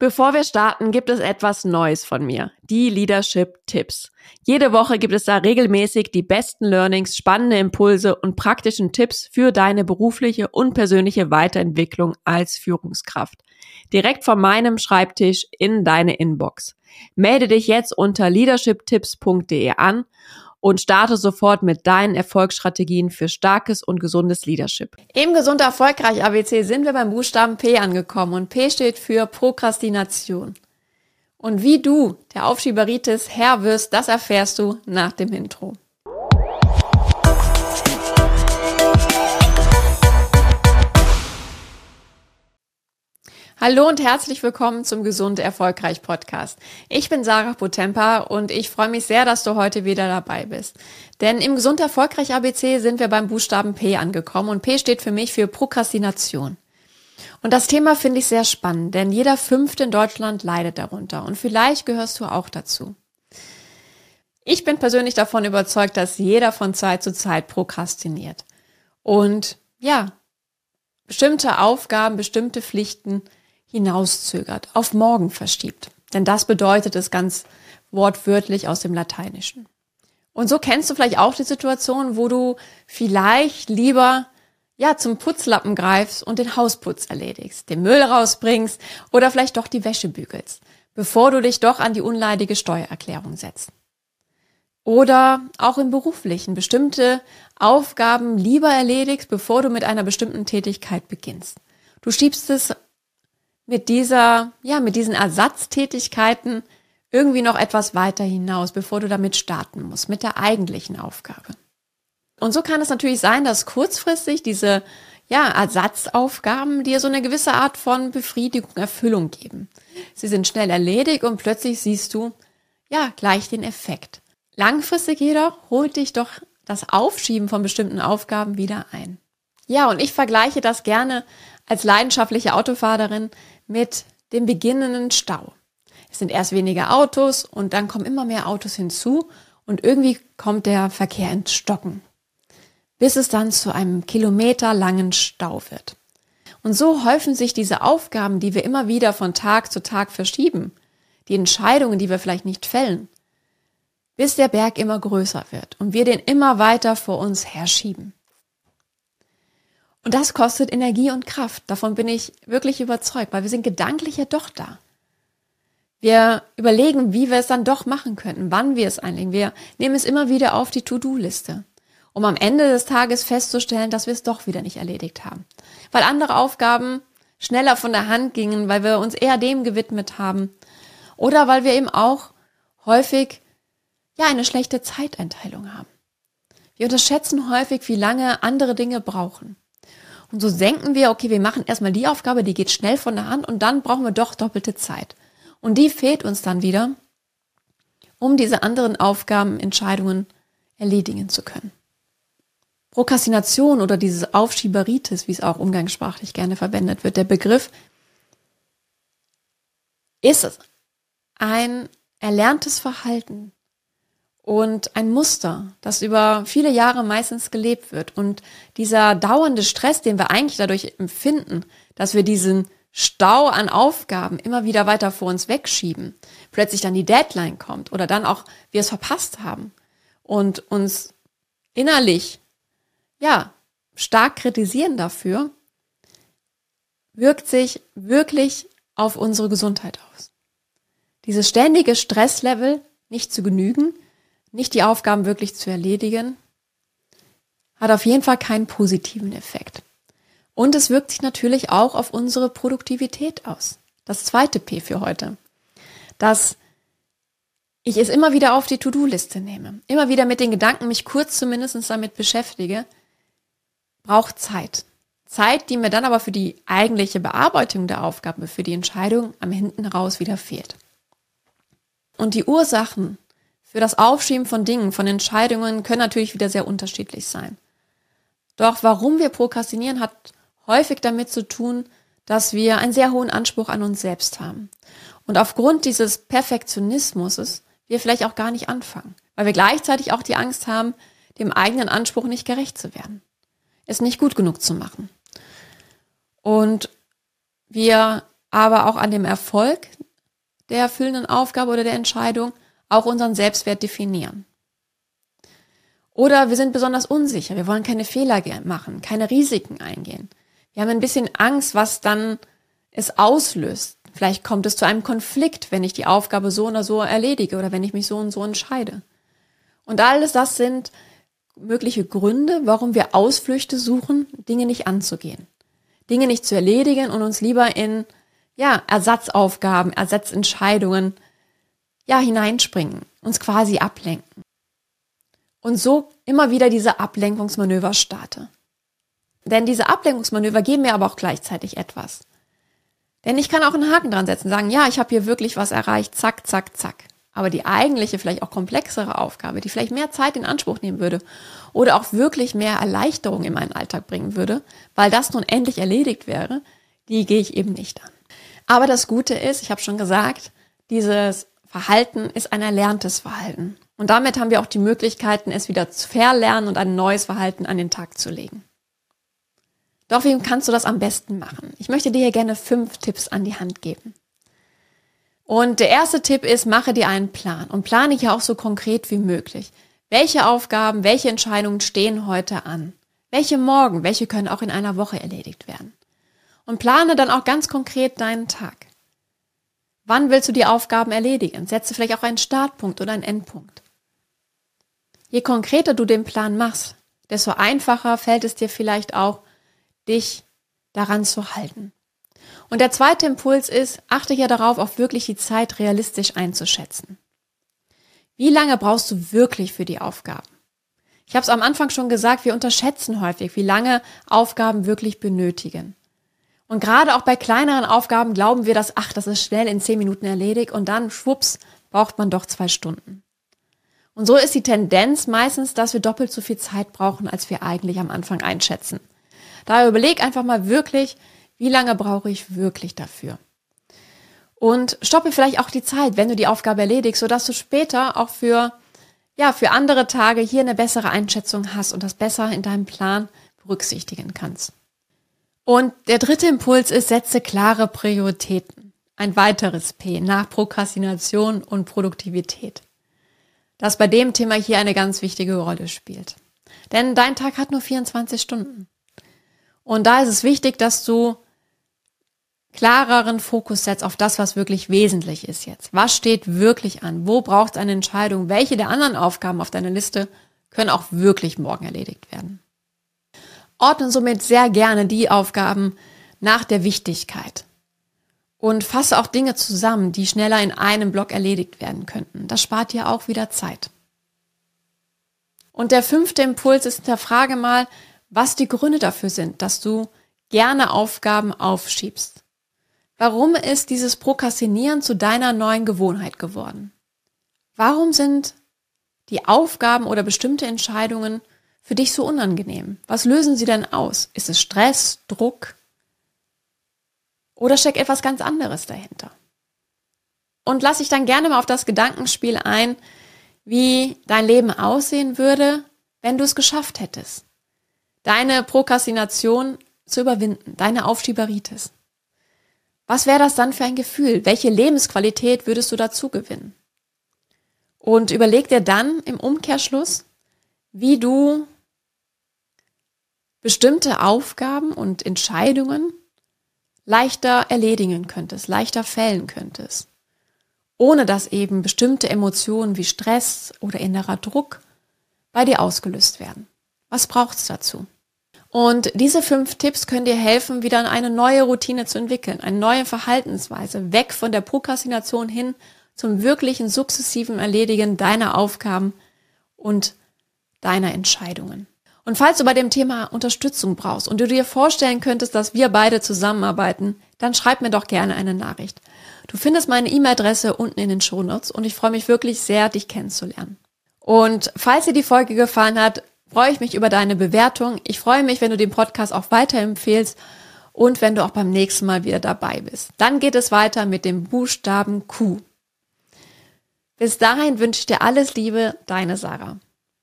Bevor wir starten, gibt es etwas Neues von mir, die Leadership-Tipps. Jede Woche gibt es da regelmäßig die besten Learnings, spannende Impulse und praktischen Tipps für deine berufliche und persönliche Weiterentwicklung als Führungskraft. Direkt von meinem Schreibtisch in deine Inbox. Melde dich jetzt unter leadershiptipps.de an und starte sofort mit deinen Erfolgsstrategien für starkes und gesundes Leadership. Im Gesund Erfolgreich ABC sind wir beim Buchstaben P angekommen und P steht für Prokrastination. Und wie du der Aufschieberitis Herr wirst, das erfährst du nach dem Intro. Hallo und herzlich willkommen zum Gesund Erfolgreich Podcast. Ich bin Sarah Potempa und ich freue mich sehr, dass du heute wieder dabei bist. Denn im Gesund Erfolgreich ABC sind wir beim Buchstaben P angekommen und P steht für mich für Prokrastination. Und das Thema finde ich sehr spannend, denn jeder Fünfte in Deutschland leidet darunter und vielleicht gehörst du auch dazu. Ich bin persönlich davon überzeugt, dass jeder von Zeit zu Zeit prokrastiniert und bestimmte Aufgaben, bestimmte Pflichten hinauszögert, auf morgen verschiebt. Denn das bedeutet es ganz wortwörtlich aus dem Lateinischen. Und so kennst du vielleicht auch die Situation, wo du vielleicht lieber zum Putzlappen greifst und den Hausputz erledigst, den Müll rausbringst oder vielleicht doch die Wäsche bügelst, bevor du dich doch an die unleidige Steuererklärung setzt. Oder auch im Beruflichen bestimmte Aufgaben lieber erledigst, bevor du mit einer bestimmten Tätigkeit beginnst. Du schiebst es mit diesen Ersatztätigkeiten irgendwie noch etwas weiter hinaus, bevor du damit starten musst, mit der eigentlichen Aufgabe. Und so kann es natürlich sein, dass kurzfristig diese Ersatzaufgaben dir so eine gewisse Art von Befriedigung, Erfüllung geben. Sie sind schnell erledigt und plötzlich siehst du gleich den Effekt. Langfristig jedoch holt dich doch das Aufschieben von bestimmten Aufgaben wieder ein. Ja, und ich vergleiche das gerne als leidenschaftliche Autofahrerin mit dem beginnenden Stau. Es sind erst weniger Autos und dann kommen immer mehr Autos hinzu und irgendwie kommt der Verkehr ins Stocken, bis es dann zu einem kilometerlangen Stau wird. Und so häufen sich diese Aufgaben, die wir immer wieder von Tag zu Tag verschieben, die Entscheidungen, die wir vielleicht nicht fällen, bis der Berg immer größer wird und wir den immer weiter vor uns herschieben. Und das kostet Energie und Kraft. Davon bin ich wirklich überzeugt, weil wir sind gedanklich ja doch da. Wir überlegen, wie wir es dann doch machen könnten, wann wir es einlegen. Wir nehmen es immer wieder auf die To-Do-Liste, um am Ende des Tages festzustellen, dass wir es doch wieder nicht erledigt haben. Weil andere Aufgaben schneller von der Hand gingen, weil wir uns eher dem gewidmet haben. Oder weil wir eben auch häufig eine schlechte Zeiteinteilung haben. Wir unterschätzen häufig, wie lange andere Dinge brauchen. Und so denken wir, okay, wir machen erstmal die Aufgabe, die geht schnell von der Hand und dann brauchen wir doch doppelte Zeit. Und die fehlt uns dann wieder, um diese anderen Aufgaben, Entscheidungen erledigen zu können. Prokrastination oder dieses Aufschieberitis, wie es auch umgangssprachlich gerne verwendet wird, der Begriff, ist ein erlerntes Verhalten und ein Muster, das über viele Jahre meistens gelebt wird. Und dieser dauernde Stress, den wir eigentlich dadurch empfinden, dass wir diesen Stau an Aufgaben immer wieder weiter vor uns wegschieben, plötzlich dann die Deadline kommt oder dann auch wir es verpasst haben und uns innerlich stark kritisieren dafür, wirkt sich wirklich auf unsere Gesundheit aus. Dieses ständige Stresslevel, nicht zu genügen, nicht die Aufgaben wirklich zu erledigen, hat auf jeden Fall keinen positiven Effekt. Und es wirkt sich natürlich auch auf unsere Produktivität aus. Das zweite P für heute. Dass ich es immer wieder auf die To-Do-Liste nehme. Immer wieder mit den Gedanken mich kurz zumindest damit beschäftige, braucht Zeit. Zeit, die mir dann aber für die eigentliche Bearbeitung der Aufgabe, für die Entscheidung am hinten raus wieder fehlt. Und die Ursachen für das Aufschieben von Dingen, von Entscheidungen können natürlich wieder sehr unterschiedlich sein. Doch warum wir prokrastinieren, hat häufig damit zu tun, dass wir einen sehr hohen Anspruch an uns selbst haben. Und aufgrund dieses Perfektionismus wir vielleicht auch gar nicht anfangen, weil wir gleichzeitig auch die Angst haben, dem eigenen Anspruch nicht gerecht zu werden, es nicht gut genug zu machen. Und wir aber auch an dem Erfolg der erfüllenden Aufgabe oder der Entscheidung auch unseren Selbstwert definieren. Oder wir sind besonders unsicher, wir wollen keine Fehler machen, keine Risiken eingehen. Wir haben ein bisschen Angst, was dann es auslöst. Vielleicht kommt es zu einem Konflikt, wenn ich die Aufgabe so oder so erledige oder wenn ich mich so und so entscheide. Und alles das sind mögliche Gründe, warum wir Ausflüchte suchen, Dinge nicht anzugehen, Dinge nicht zu erledigen und uns lieber in Ersatzaufgaben, Ersatzentscheidungen hineinspringen, uns quasi ablenken. Und so immer wieder diese Ablenkungsmanöver starte. Denn diese Ablenkungsmanöver geben mir aber auch gleichzeitig etwas. Denn ich kann auch einen Haken dran setzen, sagen, ja, ich habe hier wirklich was erreicht, zack, zack, zack. Aber die eigentliche, vielleicht auch komplexere Aufgabe, die vielleicht mehr Zeit in Anspruch nehmen würde oder auch wirklich mehr Erleichterung in meinen Alltag bringen würde, weil das nun endlich erledigt wäre, die gehe ich eben nicht an. Aber das Gute ist, ich habe schon gesagt, dieses Verhalten ist ein erlerntes Verhalten. Und damit haben wir auch die Möglichkeiten, es wieder zu verlernen und ein neues Verhalten an den Tag zu legen. Doch wie kannst du das am besten machen? Ich möchte dir hier gerne 5 Tipps an die Hand geben. Und der erste Tipp ist, mache dir einen Plan und plane hier auch so konkret wie möglich. Welche Aufgaben, welche Entscheidungen stehen heute an? Welche morgen, welche können auch in einer Woche erledigt werden? Und plane dann auch ganz konkret deinen Tag. Wann willst du die Aufgaben erledigen? Setze vielleicht auch einen Startpunkt oder einen Endpunkt. Je konkreter du den Plan machst, desto einfacher fällt es dir vielleicht auch, dich daran zu halten. Und der zweite Impuls ist, achte ja darauf, auch wirklich die Zeit realistisch einzuschätzen. Wie lange brauchst du wirklich für die Aufgaben? Ich habe es am Anfang schon gesagt, wir unterschätzen häufig, wie lange Aufgaben wirklich benötigen. Und gerade auch bei kleineren Aufgaben glauben wir, dass, das ist schnell in 10 Minuten erledigt und dann, schwupps, braucht man doch 2 Stunden. Und so ist die Tendenz meistens, dass wir doppelt so viel Zeit brauchen, als wir eigentlich am Anfang einschätzen. Daher überleg einfach mal wirklich, wie lange brauche ich wirklich dafür? Und stoppe vielleicht auch die Zeit, wenn du die Aufgabe erledigst, sodass du später auch für andere Tage hier eine bessere Einschätzung hast und das besser in deinem Plan berücksichtigen kannst. Und der dritte Impuls ist, setze klare Prioritäten. Ein weiteres P nach Prokrastination und Produktivität. Das bei dem Thema hier eine ganz wichtige Rolle spielt. Denn dein Tag hat nur 24 Stunden. Und da ist es wichtig, dass du klareren Fokus setzt auf das, was wirklich wesentlich ist jetzt. Was steht wirklich an? Wo braucht es eine Entscheidung? Welche der anderen Aufgaben auf deiner Liste können auch wirklich morgen erledigt werden? Ordne somit sehr gerne die Aufgaben nach der Wichtigkeit. Und fasse auch Dinge zusammen, die schneller in einem Block erledigt werden könnten. Das spart dir auch wieder Zeit. Und der 5. Impuls ist, hinterfrage mal, was die Gründe dafür sind, dass du gerne Aufgaben aufschiebst. Warum ist dieses Prokrastinieren zu deiner neuen Gewohnheit geworden? Warum sind die Aufgaben oder bestimmte Entscheidungen für dich so unangenehm? Was lösen sie denn aus? Ist es Stress, Druck? Oder steckt etwas ganz anderes dahinter? Und lass dich dann gerne mal auf das Gedankenspiel ein, wie dein Leben aussehen würde, wenn du es geschafft hättest, deine Prokrastination zu überwinden, deine Aufschieberitis. Was wäre das dann für ein Gefühl? Welche Lebensqualität würdest du dazu gewinnen? Und überleg dir dann im Umkehrschluss, wie du bestimmte Aufgaben und Entscheidungen leichter erledigen könntest, leichter fällen könntest, ohne dass eben bestimmte Emotionen wie Stress oder innerer Druck bei dir ausgelöst werden. Was braucht es dazu? Und diese 5 Tipps können dir helfen, wieder eine neue Routine zu entwickeln, eine neue Verhaltensweise, weg von der Prokrastination hin zum wirklichen sukzessiven Erledigen deiner Aufgaben und deiner Entscheidungen. Und falls du bei dem Thema Unterstützung brauchst und du dir vorstellen könntest, dass wir beide zusammenarbeiten, dann schreib mir doch gerne eine Nachricht. Du findest meine E-Mail-Adresse unten in den Shownotes und ich freue mich wirklich sehr, dich kennenzulernen. Und falls dir die Folge gefallen hat, freue ich mich über deine Bewertung. Ich freue mich, wenn du den Podcast auch weiterempfehlst und wenn du auch beim nächsten Mal wieder dabei bist. Dann geht es weiter mit dem Buchstaben Q. Bis dahin wünsche ich dir alles Liebe, deine Sarah.